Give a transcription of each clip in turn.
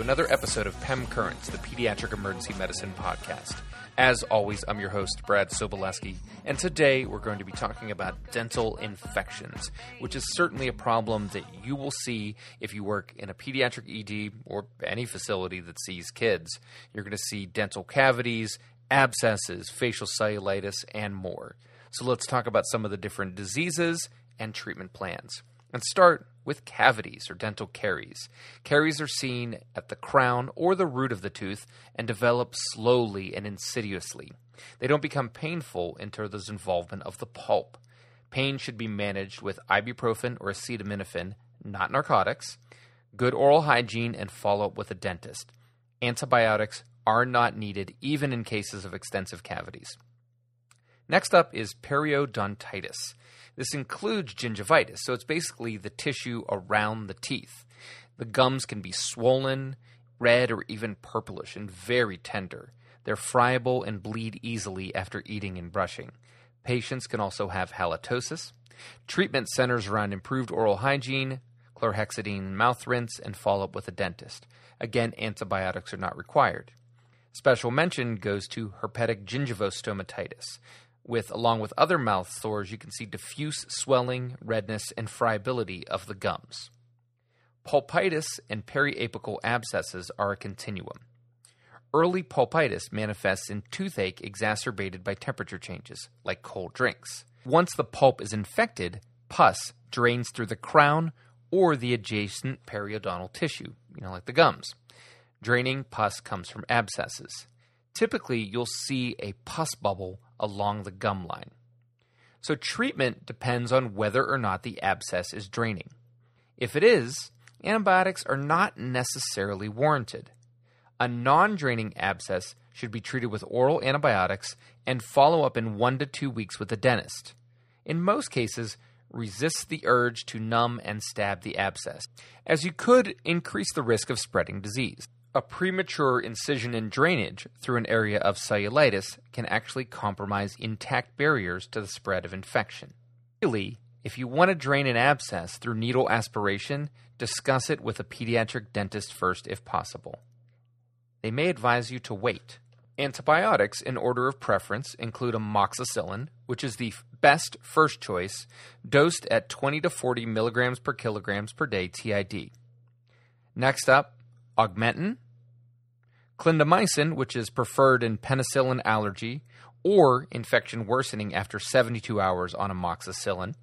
another episode of PEM Currents, the Pediatric Emergency Medicine Podcast. As always, I'm your host, Brad Sobolewski, and today we're going to be talking about dental infections, which is certainly a problem that you will see if you work in a pediatric ED or any facility that sees kids. You're going to see dental cavities, abscesses, facial cellulitis, and more. So let's talk about some of the different diseases and treatment plans. And start with cavities or dental caries. Caries are seen at the crown or the root of the tooth and develop slowly and insidiously. They don't become painful until there's involvement of the pulp. Pain should be managed with ibuprofen or acetaminophen, not narcotics, good oral hygiene, and follow-up with a dentist. Antibiotics are not needed even in cases of extensive cavities. Next up is periodontitis. This includes gingivitis, so it's basically the tissue around the teeth. The gums can be swollen, red, or even purplish and very tender. They're friable and bleed easily after eating and brushing. Patients can also have halitosis. Treatment centers around improved oral hygiene, chlorhexidine mouth rinse, and follow-up with a dentist. Again, antibiotics are not required. Special mention goes to herpetic gingivostomatitis. Along with other mouth sores, you can see diffuse swelling, redness, and friability of the gums. Pulpitis and periapical abscesses are a continuum. Early pulpitis manifests in toothache exacerbated by temperature changes, like cold drinks. Once the pulp is infected, pus drains through the crown or the adjacent periodontal tissue, like the gums. Draining pus comes from abscesses. Typically, you'll see a pus bubble along the gum line. So treatment depends on whether or not the abscess is draining. If it is, antibiotics are not necessarily warranted. A non-draining abscess should be treated with oral antibiotics and follow up in 1 to 2 weeks with a dentist. In most cases, resist the urge to numb and stab the abscess, as you could increase the risk of spreading disease. A premature incision and drainage through an area of cellulitis can actually compromise intact barriers to the spread of infection. Really, if you want to drain an abscess through needle aspiration, discuss it with a pediatric dentist first if possible. They may advise you to wait. Antibiotics in order of preference include amoxicillin, which is the best first choice, dosed at 20 to 40 milligrams per kilograms per day TID. Next up, Augmentin, clindamycin, which is preferred in penicillin allergy or infection worsening after 72 hours on amoxicillin.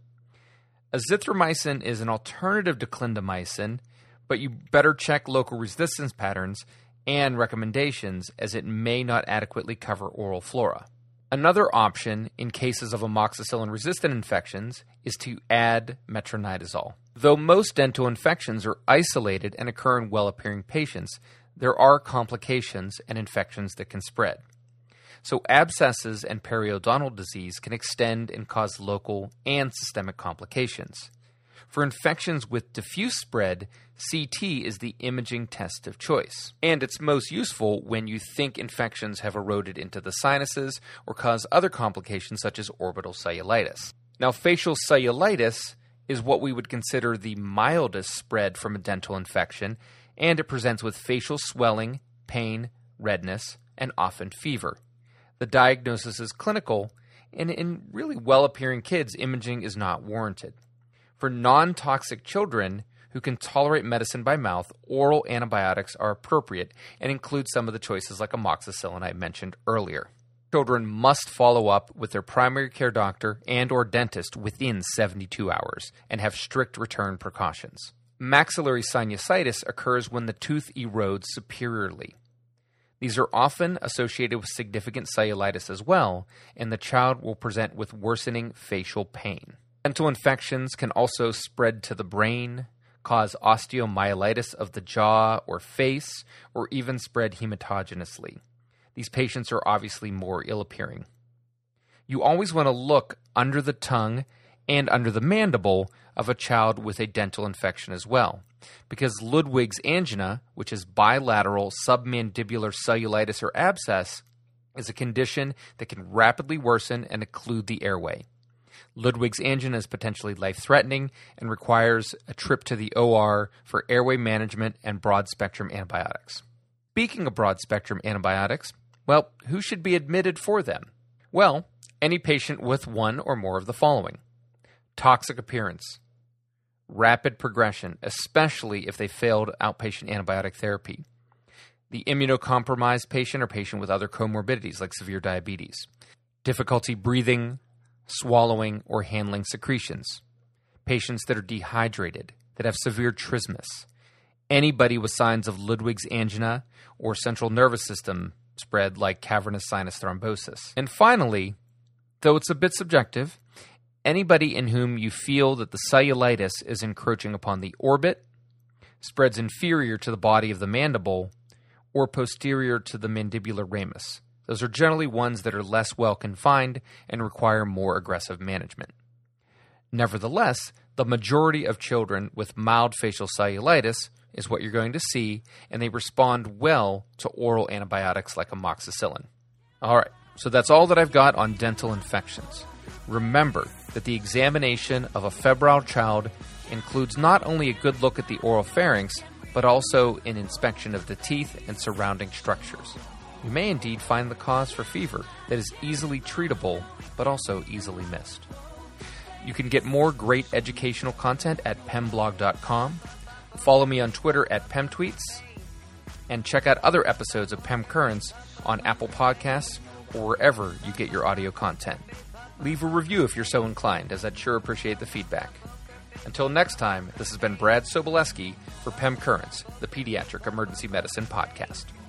Azithromycin is an alternative to clindamycin, but you better check local resistance patterns and recommendations as it may not adequately cover oral flora. Another option in cases of amoxicillin-resistant infections is to add metronidazole. Though most dental infections are isolated and occur in well-appearing patients, there are complications and infections that can spread. So abscesses and periodontal disease can extend and cause local and systemic complications. For infections with diffuse spread, CT is the imaging test of choice. And it's most useful when you think infections have eroded into the sinuses or cause other complications such as orbital cellulitis. Now, facial cellulitis is what we would consider the mildest spread from a dental infection, and it presents with facial swelling, pain, redness, and often fever. The diagnosis is clinical, and in really well-appearing kids, imaging is not warranted. For non-toxic children who can tolerate medicine by mouth, oral antibiotics are appropriate and include some of the choices like amoxicillin I mentioned earlier. Children must follow up with their primary care doctor and or dentist within 72 hours and have strict return precautions. Maxillary sinusitis occurs when the tooth erodes superiorly. These are often associated with significant cellulitis as well, and the child will present with worsening facial pain. Dental infections can also spread to the brain, cause osteomyelitis of the jaw or face, or even spread hematogenously. These patients are obviously more ill-appearing. You always want to look under the tongue and under the mandible of a child with a dental infection as well, because Ludwig's angina, which is bilateral submandibular cellulitis or abscess, is a condition that can rapidly worsen and occlude the airway. Ludwig's angina is potentially life-threatening and requires a trip to the OR for airway management and broad-spectrum antibiotics. Speaking of broad-spectrum antibiotics, well, who should be admitted for them? Well, any patient with one or more of the following: toxic appearance, rapid progression, especially if they failed outpatient antibiotic therapy, the immunocompromised patient or patient with other comorbidities like severe diabetes, difficulty breathing, swallowing, or handling secretions, patients that are dehydrated, that have severe trismus, anybody with signs of Ludwig's angina or central nervous system spread like cavernous sinus thrombosis. And finally, though it's a bit subjective, anybody in whom you feel that the cellulitis is encroaching upon the orbit, spreads inferior to the body of the mandible, or posterior to the mandibular ramus. Those are generally ones that are less well confined and require more aggressive management. Nevertheless, the majority of children with mild facial cellulitis is what you're going to see, and they respond well to oral antibiotics like amoxicillin. All right, so that's all that I've got on dental infections. Remember that the examination of a febrile child includes not only a good look at the oral pharynx, but also an inspection of the teeth and surrounding structures. You may indeed find the cause for fever that is easily treatable, but also easily missed. You can get more great educational content at pemblog.com. Follow me on Twitter at PemTweets, and check out other episodes of Pem Currents on Apple Podcasts or wherever you get your audio content. Leave a review if you're so inclined, as I'd sure appreciate the feedback. Until next time, this has been Brad Sobolewski for Pem Currents, the Pediatric Emergency Medicine Podcast.